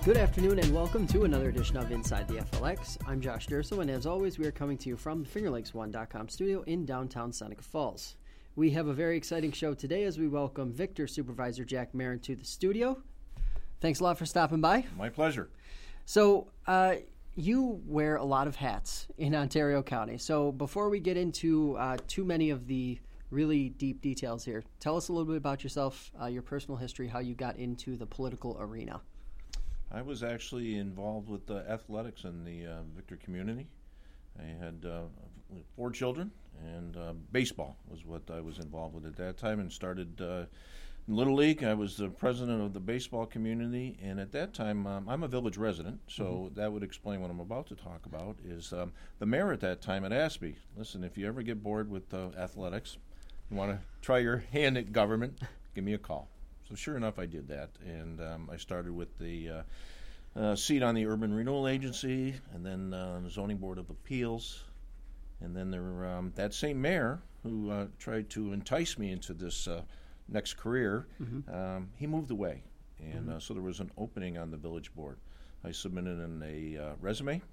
Good afternoon and welcome to another edition of Inside the FLX. I'm Josh Durso, and as always, we are coming to you from the FingerLakes1.com studio in downtown Seneca Falls. We have a very exciting show today as we welcome Victor Supervisor Jack Marin to the studio. Thanks a lot for stopping by. My pleasure. So, you wear a lot of hats in Ontario County. So before we get into too many of the really deep details here, tell us a little bit about yourself, your personal history, how you got into the political arena. I was actually involved with athletics in the Victor community. I had 4 children, and baseball was what I was involved with at that time, and started in Little League. I was the president of the baseball community, and at that time, I'm a village resident, so that would explain what I'm about to talk about, is the mayor at that time had asked me, listen, if you ever get bored with athletics, you want to try your hand at government, give me a call. So sure enough, I did that, and I started with the seat on the Urban Renewal Agency, and then the Zoning Board of Appeals, and then that same mayor who tried to entice me into this next career, he moved away, and so there was an opening on the village board. I submitted in a resume,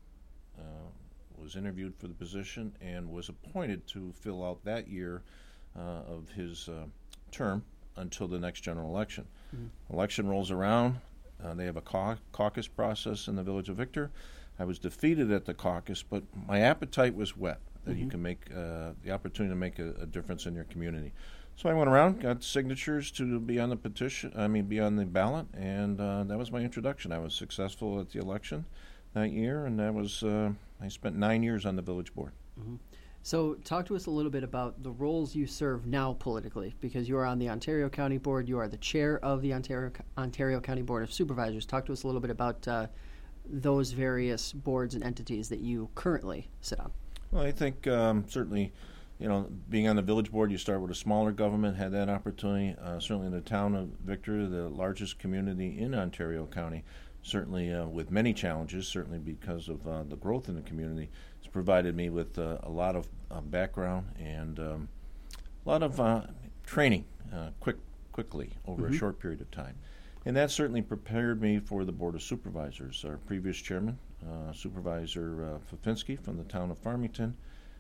was interviewed for the position, and was appointed to fill out that year of his term until the next general election. Election rolls around. They have a caucus process in the village of Victor. I was defeated at the caucus, but my appetite was whet, that you can make the opportunity to make a difference in your community. So I went around, got signatures to be on the be on the ballot, and that was my introduction. I was successful at the election that year, and that was I spent 9 years on the village board. So talk to us a little bit about the roles you serve now politically, because you are on the Ontario County Board. You are the chair of the Ontario County Board of Supervisors. Talk to us a little bit about those various boards and entities that you currently sit on. Well, I think certainly, being on the village board, you start with a smaller government, had that opportunity. Certainly in the town of Victor, the largest community in Ontario County, certainly with many challenges, certainly because of the growth in the community, it's provided me with a lot of background and a lot of training quickly over a short period of time. And that certainly prepared me for the Board of Supervisors. Our previous chairman, Supervisor Fafinski from the town of Farmington,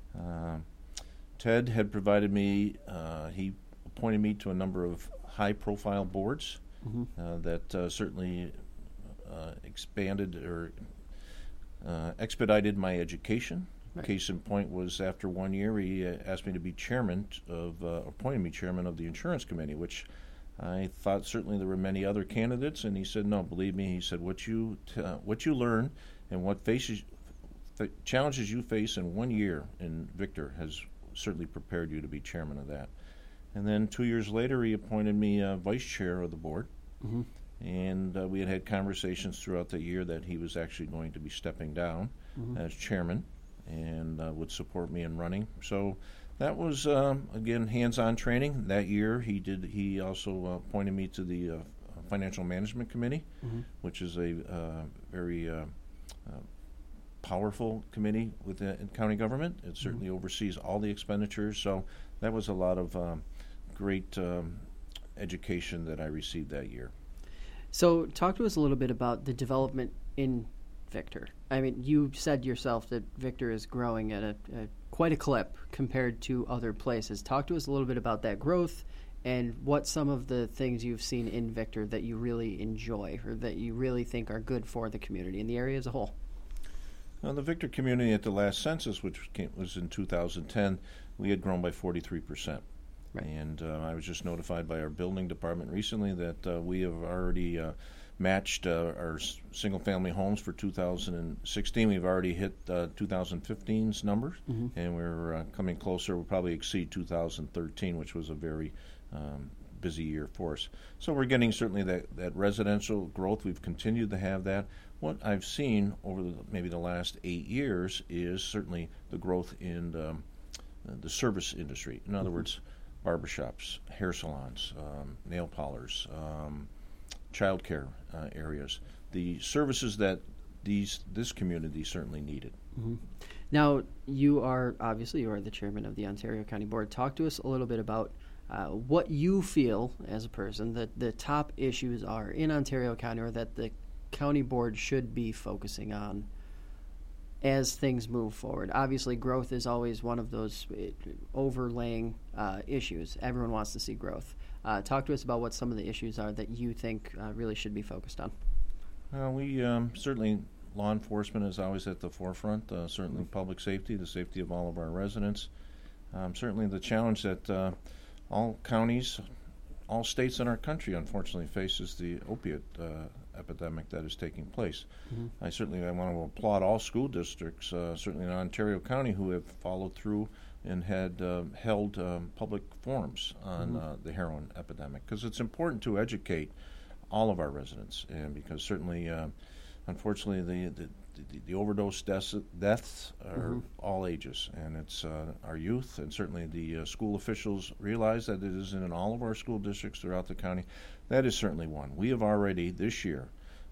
Ted had provided me, he appointed me to a number of high-profile boards that certainly expanded or expedited my education. Right. Case in point was after 1 year, he asked me to be appointed me chairman of the insurance committee, which I thought certainly there were many other candidates, and he said, no, believe me, he said, what you learn and what challenges you face in 1 year in Victor has certainly prepared you to be chairman of that. And then 2 years later, he appointed me vice chair of the board. And we had conversations throughout the year that he was actually going to be stepping down as chairman and would support me in running. So that was, again, hands-on training. That year he also appointed me to the Financial Management Committee, which is a very powerful committee within county government. It certainly oversees all the expenditures. So that was a lot of great education that I received that year. So talk to us a little bit about the development in Victor. I mean, you said yourself that Victor is growing at quite a clip compared to other places. Talk to us a little bit about that growth and what some of the things you've seen in Victor that you really enjoy or that you really think are good for the community and the area as a whole. Well, the Victor community at the last census, which was in 2010, we had grown by 43%. Right. And I was just notified by our building department recently that we have already matched our single-family homes for 2016. We've already hit 2015's numbers, and we're coming closer. We'll probably exceed 2013, which was a very busy year for us. So we're getting certainly that residential growth. We've continued to have that. What I've seen over maybe the last 8 years is certainly the growth in the service industry. In other words, barbershops, hair salons, nail parlors, child care areas, the services that this community certainly needed. Now, you are the chairman of the Ontario County Board. Talk to us a little bit about what you feel as a person that the top issues are in Ontario County, or that the county board should be focusing on as things move forward? Obviously, growth is always one of those overlaying issues. Everyone wants to see growth. Talk to us about what some of the issues are that you think really should be focused on. We certainly, law enforcement is always at the forefront. Certainly public safety, the safety of all of our residents. Certainly the challenge that all counties, all states in our country, unfortunately, faces the opiate epidemic that is taking place. I want to applaud all school districts, certainly in Ontario County, who have followed through and had held public forums on the heroin epidemic, because it's important to educate all of our residents, and because certainly, unfortunately, the overdose deaths are all ages, and it's our youth, and certainly the school officials realize that it is in all of our school districts throughout the county. That is certainly one. We have already this year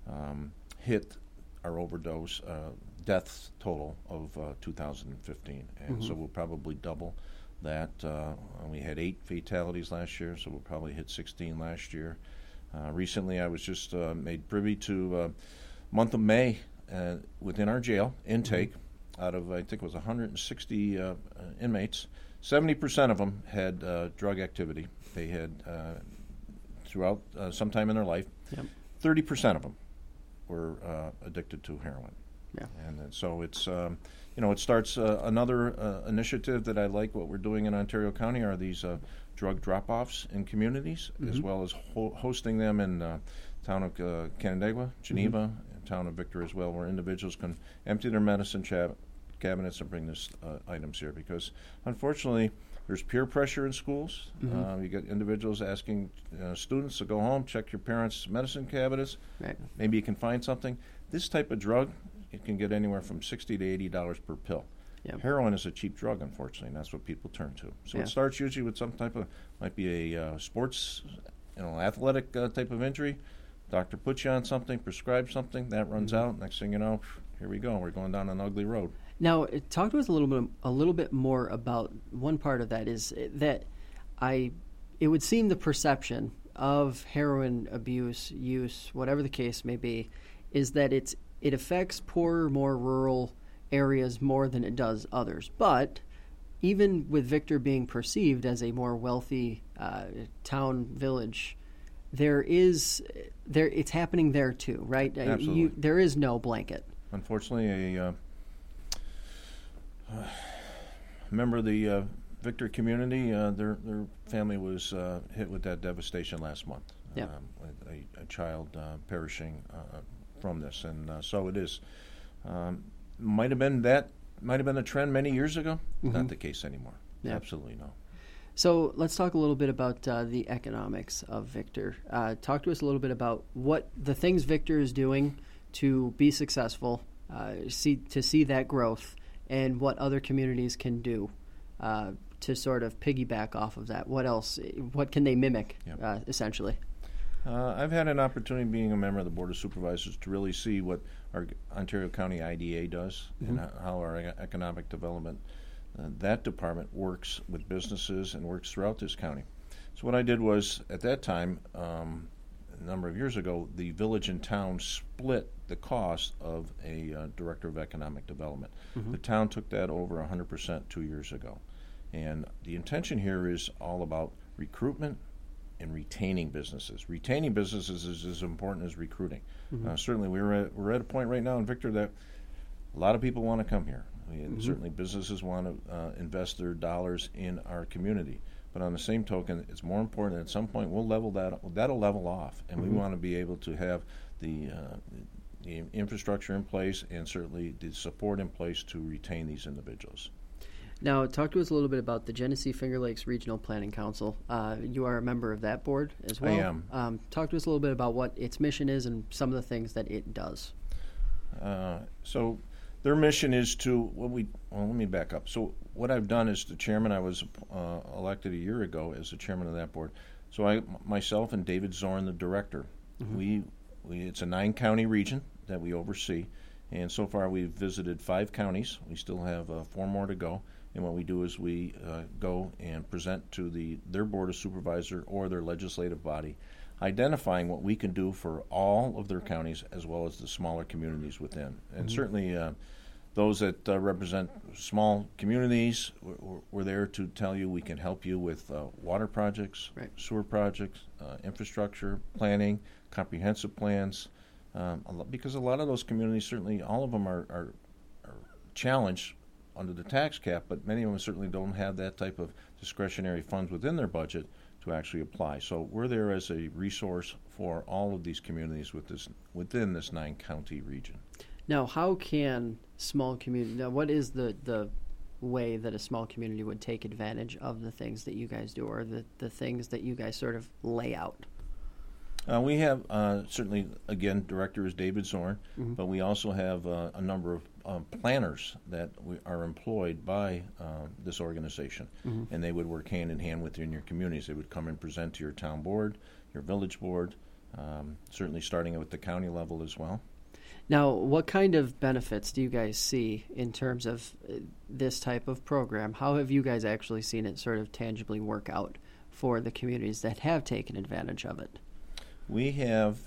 hit our overdose deaths total of 2015, and so we'll probably double that. We had 8 fatalities last year, so we'll probably hit 16 last year. Recently, I was just made privy to month of May within our jail intake. Out of, I think it was 160 inmates, 70% of them had drug activity. They had throughout sometime in their life. 30% of them were addicted to heroin. And so it's it starts another initiative that I like. What we're doing in Ontario County are these drug drop-offs in communities, as well as hosting them in town of Canandaigua, Geneva, and town of Victor as well, where individuals can empty their medicine cabinets and bring these items here. Because unfortunately, there's peer pressure in schools. You get individuals asking students to go home, check your parents' medicine cabinets. Maybe you can find something. This type of drug, it can get anywhere from $60 to $80 per pill. Heroin is a cheap drug, unfortunately, and that's what people turn to. So it starts usually with some type of, might be a sports, athletic type of injury. Doctor puts you on something, prescribes something, that runs out. Next thing you know, here we go. We're going down an ugly road. Now, talk to us a little bit more about one part of that is that it would seem the perception of heroin abuse, use, whatever the case may be, is that it affects poorer, more rural areas more than it does others. But even with Victor being perceived as a more wealthy town, village, it's happening there too, right? Absolutely. There is no blanket. Unfortunately, a member of the Victor community, their family was hit with that devastation last month. A child perishing from this, and so it is. Might have been a trend many years ago. Not the case anymore. Absolutely no. So let's talk a little bit about the economics of Victor. Talk to us a little bit about what the things Victor is doing to be successful, to see that growth, and what other communities can do to sort of piggyback off of that. What else? What can they mimic, essentially? I've had an opportunity, being a member of the Board of Supervisors, to really see what our Ontario County IDA does and how our economic development, that department works with businesses and works throughout this county. So what I did was, at that time, a number of years ago, the village and town split the cost of a director of economic development. The town took that over 100% 2 years ago. And the intention here is all about recruitment and retaining businesses. Retaining businesses is as important as recruiting. Certainly, we're at a point right now in Victor that a lot of people want to come here. Certainly, businesses want to invest their dollars in our community. But on the same token, it's more important that at some point we'll level that. That'll level off, and we want to be able to have the infrastructure in place and certainly the support in place to retain these individuals. Now, talk to us a little bit about the Genesee Finger Lakes Regional Planning Council. You are a member of that board as well. I am. Talk to us a little bit about what its mission is and some of the things that it does. So their mission is to, let me back up. So what I've done as the chairman, I was elected a year ago as the chairman of that board. So myself and David Zorn, the director, it's a 9-county region that we oversee. And so far we've visited 5 counties. We still have 4 more to go. And what we do is we go and present to their Board of Supervisor or their legislative body identifying what we can do for all of their counties as well as the smaller communities within. And certainly those that represent small communities, we're there to tell you we can help you with water projects, right. sewer projects, infrastructure, planning, comprehensive plans, because a lot of those communities, certainly all of them are challenged under the tax cap, but many of them certainly don't have that type of discretionary funds within their budget to actually apply. So we're there as a resource for all of these communities within this 9-county region. Now, how can small community? Now, what is the way that a small community would take advantage of the things that you guys do, or the things that you guys sort of lay out? We have certainly, again, director is David Zorn, but we also have a number of planners that are employed by this organization, and they would work hand in hand within your communities. They would come and present to your town board, your village board, certainly starting with the county level as well. Now, what kind of benefits do you guys see in terms of this type of program? How have you guys actually seen it sort of tangibly work out for the communities that have taken advantage of it? We have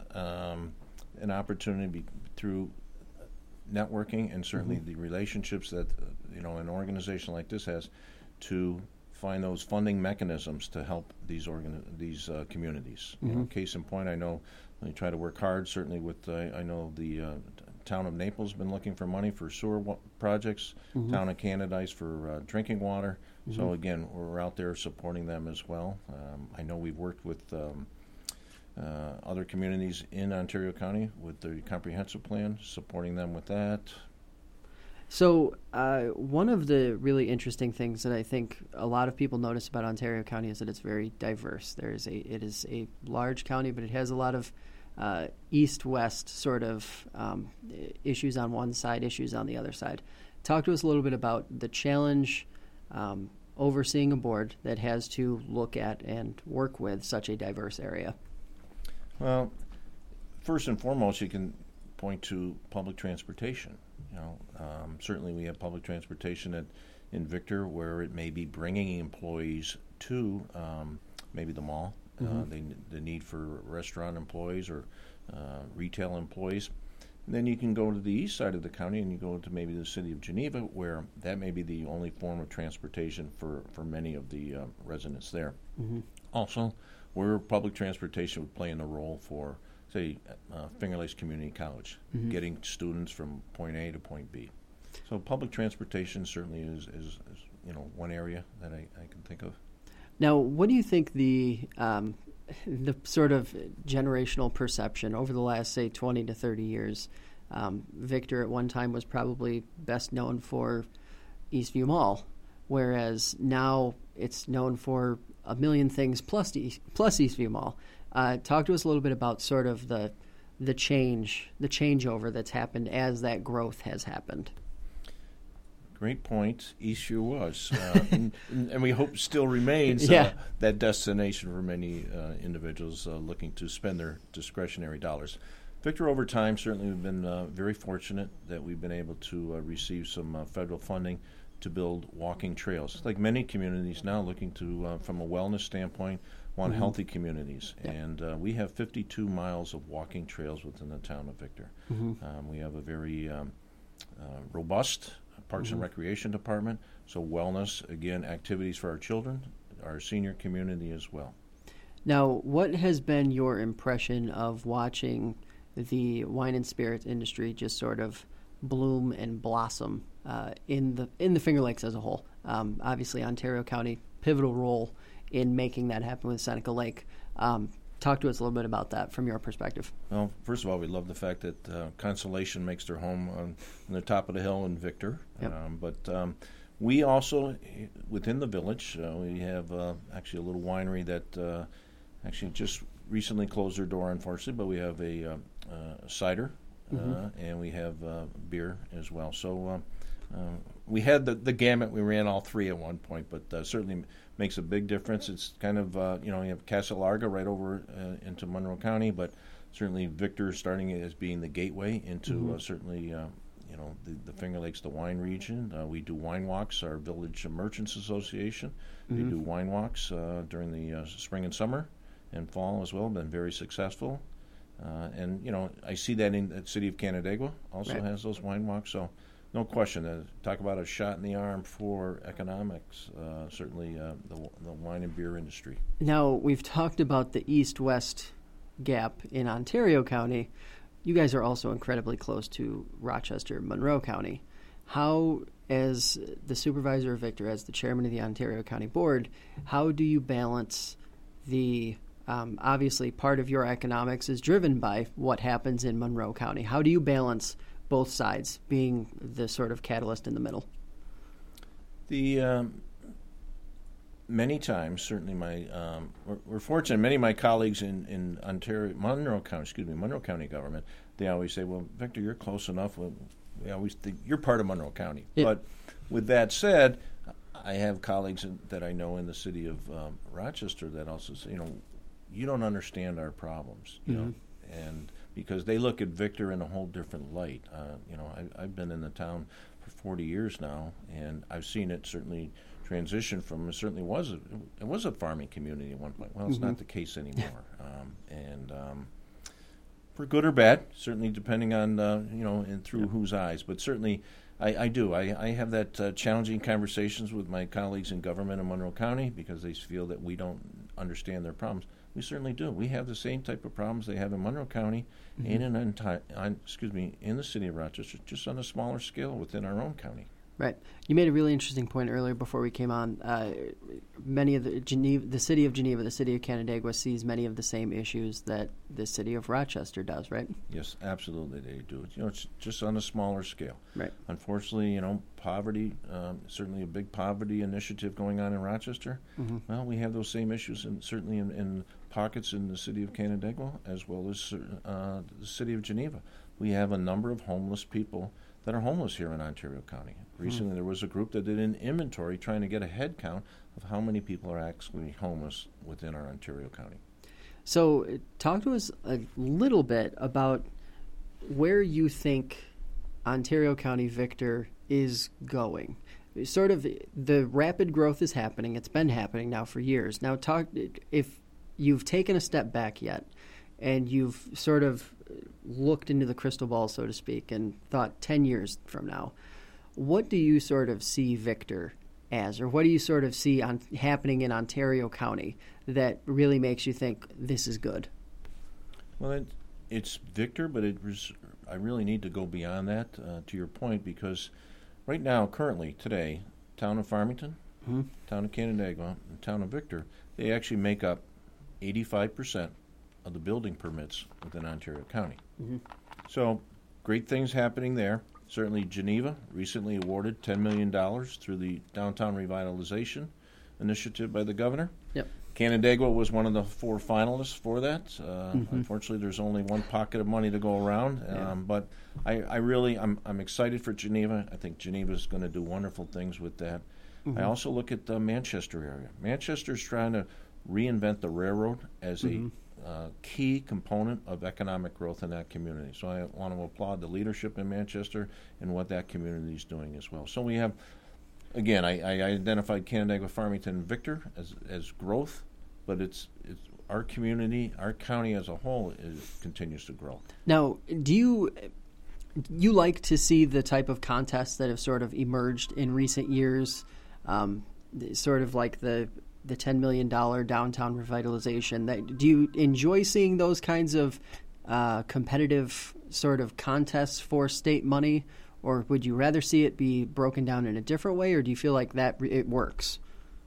an opportunity through networking and certainly the relationships that an organization like this has to find those funding mechanisms to help these communities. Case in point, I know we try to work hard. Certainly, with I know the town of Naples has been looking for money for sewer projects. Town of Canadice for drinking water. So again, we're out there supporting them as well. I know we've worked with other communities in Ontario County with the comprehensive plan, supporting them with that. So one of the really interesting things that I think a lot of people notice about Ontario County is that it's very diverse. It is a large county, but it has a lot of east-west sort of issues on one side, issues on the other side. Talk to us a little bit about the challenge overseeing a board that has to look at and work with such a diverse area. Well, first and foremost, you can point to public transportation. Certainly we have public transportation in Victor where it may be bringing employees to maybe the mall, the need for restaurant employees or retail employees. And then you can go to the east side of the county and you go to maybe the city of Geneva where that may be the only form of transportation for many of the residents there. Also, where public transportation would play in a role for, say, Finger Lakes Community College, getting students from point A to point B. So public transportation certainly is one area that I can think of. Now, what do you think the sort of generational perception over the last, say, 20 to 30 years? Victor at one time was probably best known for Eastview Mall, whereas now it's known for a million things plus Eastview Mall. Talk to us a little bit about sort of the changeover that's happened as that growth has happened. Great point. Eastview was, and we hope still remains that destination for many individuals looking to spend their discretionary dollars. Victor, over time, certainly we've been very fortunate that we've been able to receive some federal funding to build walking trails. Like many communities now looking to, from a wellness standpoint, want healthy communities. And we have 52 miles of walking trails within the town of Victor. We have a very robust Parks and Recreation Department. So wellness, again, activities for our children, our senior community as well. Now, what has been your impression of watching the wine and spirits industry just sort of bloom and blossom in the Finger Lakes as a whole? Obviously, Ontario County, pivotal role in making that happen with Seneca Lake. Talk to us a little bit about that from your perspective. Well, first of all, we love the fact that Constellation makes their home on the top of the hill in Victor. But we also, within the village, we have actually a little winery that actually just recently closed their door, unfortunately, but we have a cider and we have beer as well. So we had the gamut. We ran all three at one point, but certainly makes a big difference. It's kind of, you have Casa Larga right over into Monroe County, but certainly Victor starting as being the gateway into certainly, the Finger Lakes, the wine region. We do wine walks, our Village Merchants Association. They do wine walks during the spring and summer. and fall as well, been very successful. And, I see that in the city of Canandaigua also has those wine walks. So no question. Talk about a shot in the arm for economics, certainly the wine and beer industry. Now, we've talked about the east-west gap in Ontario County. You guys are also incredibly close to Rochester, Monroe County. How, as the supervisor of Victor, as the chairman of the Ontario County Board, how do you balance the obviously part of your economics is driven by what happens in Monroe County. How do you balance both sides, being the sort of catalyst in the middle? Many times, certainly we're fortunate. Many of my colleagues in Monroe County government, they always say, "Well, Victor, you're close enough. We always think you're part of Monroe County." Yeah. But with that said, I have colleagues that I know in the city of Rochester that also say, you don't understand our problems, you know, and because they look at Victor in a whole different light. I've been in the town for 40 years now, and I've seen it certainly transition from it was a farming community at one point. Well, it's not the case anymore, and for good or bad, certainly depending on and through whose eyes, but certainly. I do. I have that challenging conversations with my colleagues in government in Monroe County because they feel that we don't understand their problems. We certainly do. We have the same type of problems they have in Monroe County and in the city of Rochester, just on a smaller scale within our own county. Right. You made a really interesting point earlier before we came on. Many of the city of Geneva, the city of Canandaigua sees many of the same issues that the city of Rochester does, right? Yes, absolutely they do. It's just on a smaller scale. Right. Unfortunately, poverty, certainly a big poverty initiative going on in Rochester. Well, we have those same issues certainly in pockets in the city of Canandaigua as well as the city of Geneva. We have a number of homeless people that are homeless here in Ontario County. Recently, there was a group that did an inventory trying to get a head count of how many people are actually homeless within our Ontario County. So talk to us a little bit about where you think Ontario County Victor is going. Sort of the rapid growth is happening. It's been happening now for years. Now, if you've taken a step back yet and you've sort of looked into the crystal ball, so to speak, and thought 10 years from now, what do you sort of see Victor as, or what do you sort of see happening in Ontario County that really makes you think this is good? Well, it's Victor, but I really need to go beyond that, to your point, because right now, currently, today, town of Farmington, town of Canandaigua, and town of Victor, they actually make up 85% of the building permits within Ontario County. So great things happening there. Certainly Geneva recently awarded $10 million through the Downtown Revitalization Initiative by the governor. Yep. Canandaigua was one of the 4 finalists for that. Unfortunately, there's only one pocket of money to go around. But I'm excited for Geneva. I think Geneva is going to do wonderful things with that. I also look at the Manchester area. Manchester's trying to reinvent the railroad as a key component of economic growth in that community. So I want to applaud the leadership in Manchester and what that community is doing as well. So we have, again, I identified Canandaigua, Farmington, and Victor as growth, but it's our community, our county as a whole continues to grow. Now, do you like to see the type of contests that have sort of emerged in recent years, sort of like the $10 million downtown revitalization? Do you enjoy seeing those kinds of competitive sort of contests for state money, or would you rather see it be broken down in a different way, or do you feel like that it works?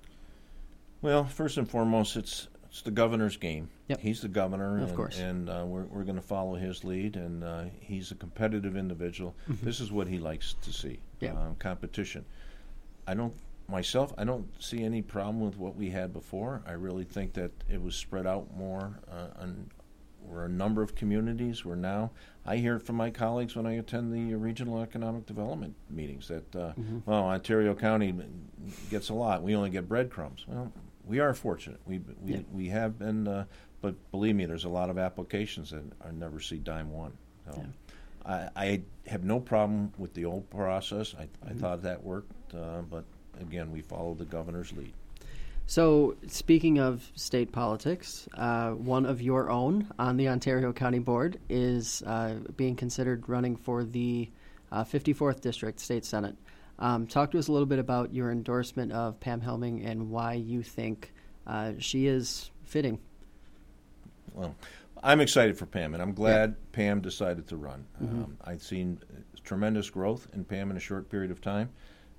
Well, first and foremost, it's the governor's game. Yep. He's the governor, of course, and we're going to follow his lead, and he's a competitive individual. This is what he likes to see, competition. I don't see any problem with what we had before. I really think that it was spread out more we're a number of communities. I hear it from my colleagues when I attend the regional economic development meetings that, Ontario County gets a lot. We only get breadcrumbs. Well, we are fortunate. We have been, but believe me, there's a lot of applications that I never see dime one. So I have no problem with the old process. I thought that worked, but again, we follow the governor's lead. So, speaking of state politics, one of your own on the Ontario County Board is being considered running for the 54th District State Senate. Talk to us a little bit about your endorsement of Pam Helming and why you think she is fitting. Well, I'm excited for Pam, and I'm glad Pam decided to run. I've seen tremendous growth in Pam in a short period of time.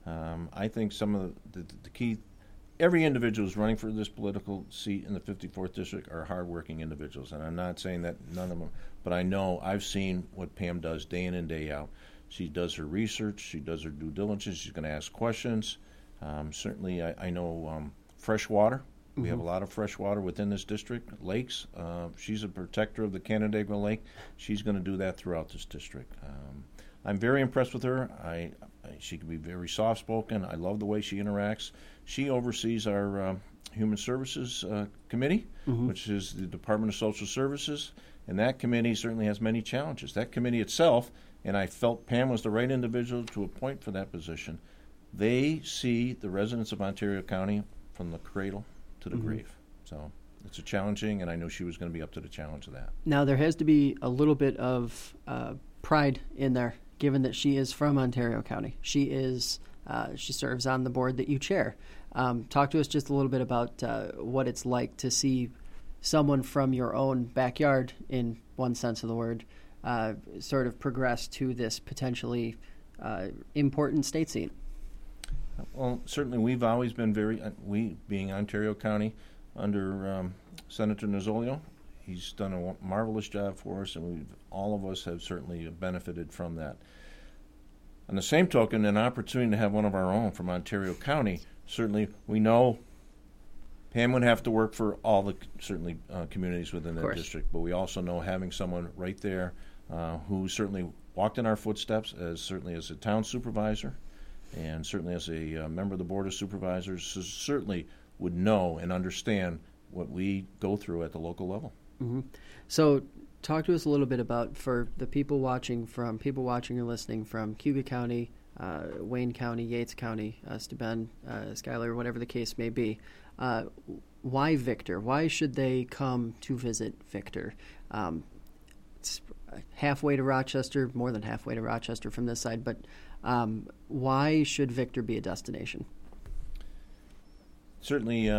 I think some of the key, every individual who's running for this political seat in the 54th District are hardworking individuals, and I'm not saying that none of them, but I know I've seen what Pam does day in and day out. She does her research, she does her due diligence, she's going to ask questions. Certainly, I know fresh water. We have a lot of fresh water within this district, lakes. She's a protector of the Canandaigua Lake. She's going to do that throughout this district. I'm very impressed with her. She can be very soft-spoken. I love the way she interacts. She oversees our Human Services Committee, which is the Department of Social Services, and that committee certainly has many challenges. That committee itself, and I felt Pam was the right individual to appoint for that position, they see the residents of Ontario County from the cradle to the grave. So it's a challenging, and I know she was going to be up to the challenge of that. Now, there has to be a little bit of pride in there, given that she is from Ontario County. She serves on the board that you chair. Talk to us just a little bit about what it's like to see someone from your own backyard, in one sense of the word, sort of progress to this potentially important state seat. Well, certainly we've always been we being Ontario County under Senator Nozzolio, he's done a marvelous job for us, and all of us have certainly benefited from that. On the same token, an opportunity to have one of our own from Ontario County, certainly we know Pam would have to work for all the communities within that district, but we also know having someone right there who certainly walked in our footsteps as a town supervisor, and certainly as a member of the Board of Supervisors, certainly would know and understand what we go through at the local level. So talk to us a little bit about, for the people watching or listening from Cuba County, Wayne County, Yates County, Steuben, Schuyler, whatever the case may be, why Victor? Why should they come to visit Victor? It's halfway to Rochester, more than halfway to Rochester from this side, but why should Victor be a destination? Certainly,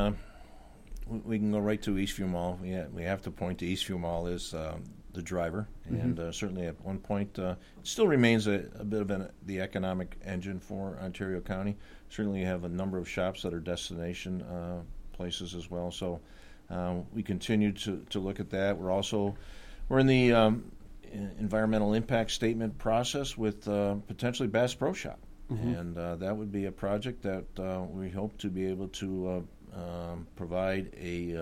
we can go right to Eastview Mall. We have to point to Eastview Mall as the driver, and certainly at one point it still remains a bit of the economic engine for Ontario County. Certainly, you have a number of shops that are destination places as well. So we continue to look at that. We're in the environmental impact statement process with potentially Bass Pro Shop, and that would be a project that we hope to be able to provide a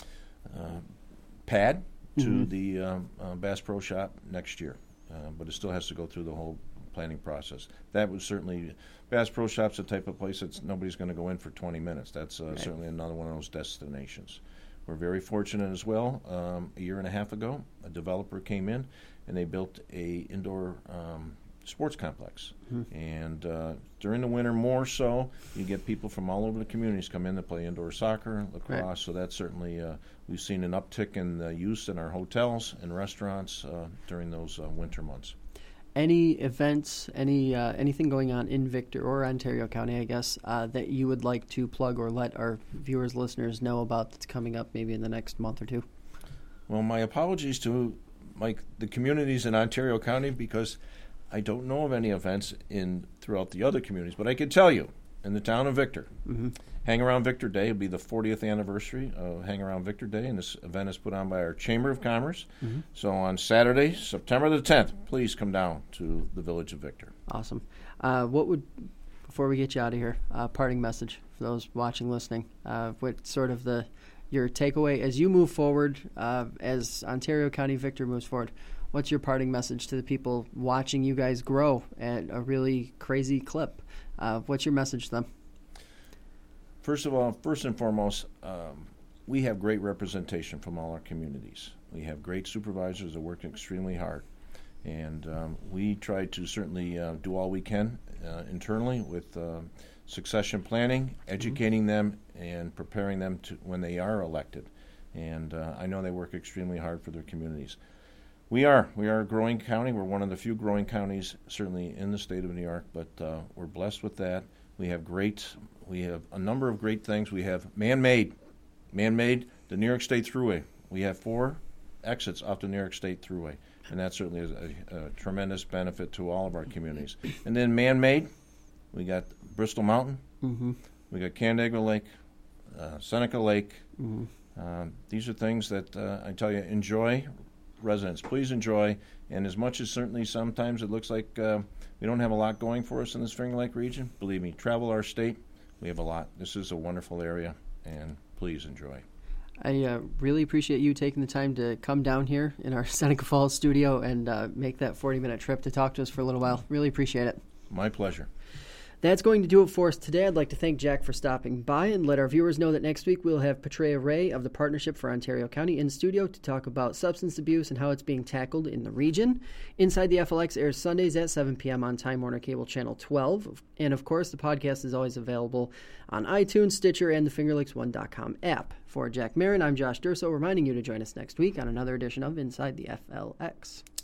pad to the Bass Pro Shop next year, but it still has to go through the whole planning process. That would certainly, Bass Pro Shop's the type of place that nobody's going to go in for 20 minutes. That's certainly another one of those destinations. We're very fortunate as well. A year and a half ago, a developer came in and they built a indoor sports complex. And during the winter more so, you get people from all over the communities come in to play indoor soccer, lacrosse. Right. So that's certainly, we've seen an uptick in the use in our hotels and restaurants during those winter months. Any events, anything going on in Victor or Ontario County, I guess, that you would like to plug or let our viewers, listeners know about that's coming up maybe in the next month or two? Well, my apologies to the communities in Ontario County, because I don't know of any events throughout the other communities, but I can tell you, in the town of Victor, Hang Around Victor Day will be the 40th anniversary of Hang Around Victor Day, and this event is put on by our Chamber of Commerce. So on Saturday, September the 10th, please come down to the village of Victor. Awesome. Before we get you out of here, parting message for those watching, listening, what sort of your takeaway as you move forward, as Ontario County Victor moves forward? What's your parting message to the people watching you guys grow at a really crazy clip? What's your message to them? First and foremost, we have great representation from all our communities. We have great supervisors that work extremely hard. And we try to certainly do all we can internally with succession planning, educating them, and preparing them to when they are elected. And I know they work extremely hard for their communities. We are a growing county. We're one of the few growing counties, certainly in the state of New York, but we're blessed with that. We have a number of great things. We have man-made, the New York State Thruway. We have 4 exits off the New York State Thruway, and that certainly is a tremendous benefit to all of our communities. And then man-made, we got Bristol Mountain, we got Canandaigua Lake, Seneca Lake. These are things that I tell you, enjoy. Residents, please enjoy. And as much as certainly sometimes it looks like we don't have a lot going for us in this Finger Lake region, believe me, travel our state, we have a lot. This is a wonderful area, and please enjoy. I really appreciate you taking the time to come down here in our Seneca Falls studio and make that 40-minute trip to talk to us for a little while. Really appreciate it. My pleasure. That's going to do it for us today. I'd like to thank Jack for stopping by and let our viewers know that next week we'll have Petrea Ray of the Partnership for Ontario County in studio to talk about substance abuse and how it's being tackled in the region. Inside the FLX airs Sundays at 7 p.m. on Time Warner Cable Channel 12. And, of course, the podcast is always available on iTunes, Stitcher, and the FingerLakes1.com app. For Jack Marin, I'm Josh Durso, reminding you to join us next week on another edition of Inside the FLX.